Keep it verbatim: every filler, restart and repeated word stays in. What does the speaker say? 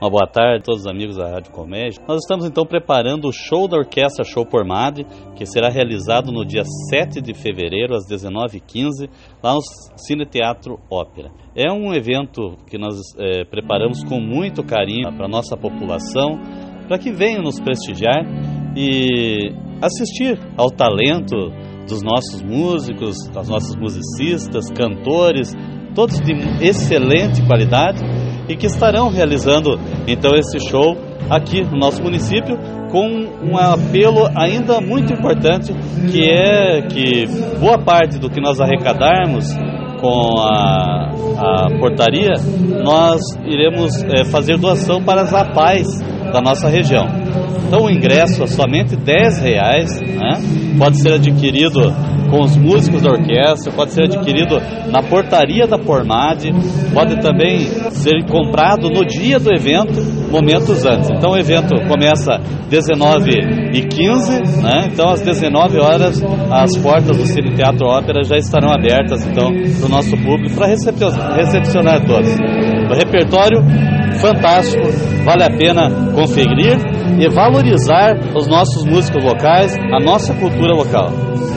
Uma boa tarde a todos os amigos da Rádio Comédia. Nós estamos então preparando o show da Orquestra Show por Madre, que será realizado no dia sete de fevereiro, às dezenove e quinze, lá no Cine Teatro Ópera. É um evento que nós é, preparamos com muito carinho para a nossa população, para que venham nos prestigiar e assistir ao talento dos nossos músicos, das nossas musicistas, cantores, todos de excelente qualidade e que estarão realizando então esse show aqui no nosso município com um apelo ainda muito importante, que é que boa parte do que nós arrecadarmos com a, a portaria, nós iremos é, fazer doação para as A P A Is da nossa região. Então o ingresso é somente dez reais, né? Pode ser adquirido com os músicos da orquestra, pode ser adquirido na portaria da Pormade, pode também ser comprado no dia do evento, momentos antes. Então o evento começa às dezenove e quinze, né? Então às dezenove horas as portas do Cine Teatro Ópera já estarão abertas então para o nosso público para recepcionar todos. O repertório fantástico, vale a pena conferir e valorizar os nossos músicos locais, a nossa cultura local.